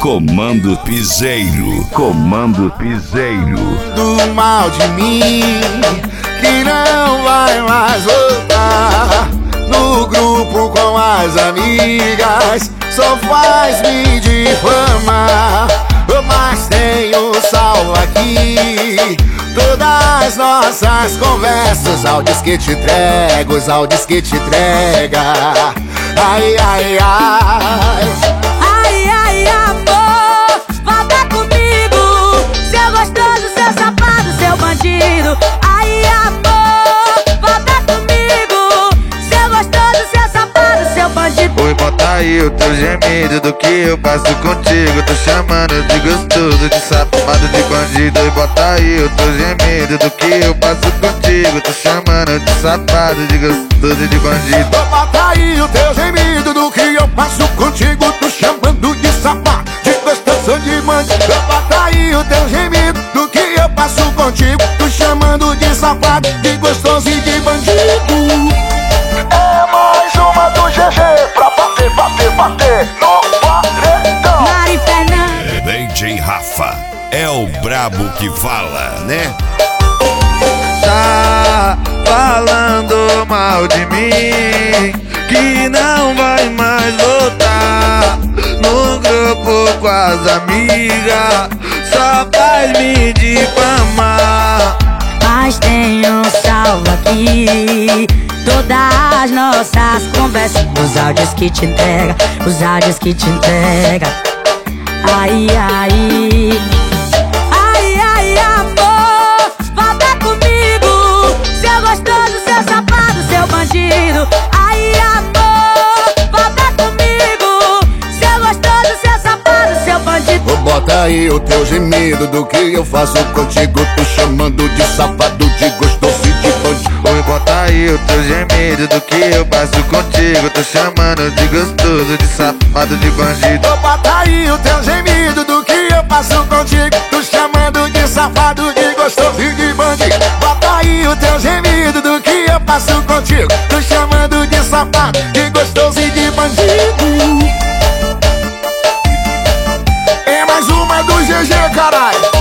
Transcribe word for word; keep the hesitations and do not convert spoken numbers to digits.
Comando Piseiro. Comando Piseiro. Do mal de mim, que não vai mais voltar. No grupo com as amigas, só faz me difamar. Mas tenho salvo aqui todas as nossas conversas, áudios que te entrego, os áudios que te entrega. Ai, ai, ai. Ai, ai, amor, volta comigo, seu gostoso, seu safado, seu bandido. Ai, amor, volta comigo, seu gostoso, seu safado, seu bandido. Oi, bota aí o teu gemido do que eu passo contigo. Tô chamando de gostoso, de safado, de bandido. Oi, bota aí o teu gemido do que eu passo contigo. Tô chamando de safado, de gostoso, de bandido. Bota aí o teu gemido do que eu passo contigo. Tô chamando de safado, de gostoso, de bandido. Bota aí o teu gemido do que eu passo contigo. Tô chamando de safado, de gostoso e de bandido. É mais uma do G G pra bater, bater, bater no paredão. Mari Fernandes. D J Rafa é o brabo que fala, né? Tá falando mal de mim, que não vai mais voltar. No grupo com as amigas, só faz me difamar. Mas tenho salvo aqui todas as nossas conversas, os áudios que te entrega, os áudios que te entrega. Ai, ai. Ai, ai, amor, volta comigo, seu gostoso, seu safado, seu bandido. Ai, amor, volta comigo, seu gostoso, seu safado, seu bandido. Bota aí o teu gemido do que eu faço contigo. Tô chamando de safado, de gostoso e de bandido. Oi, bota aí o teu gemido do que eu passo contigo. Tô chamando de gostoso, de safado, de bandido. Bota aí o teu gemido do que eu passo contigo. Tô chamando de safado, de gostoso e de bandido. Bota aí o teu gemido do que eu passo contigo. Tô chamando de safado, de gostoso e de bandido. É mais uma do G G, caralho.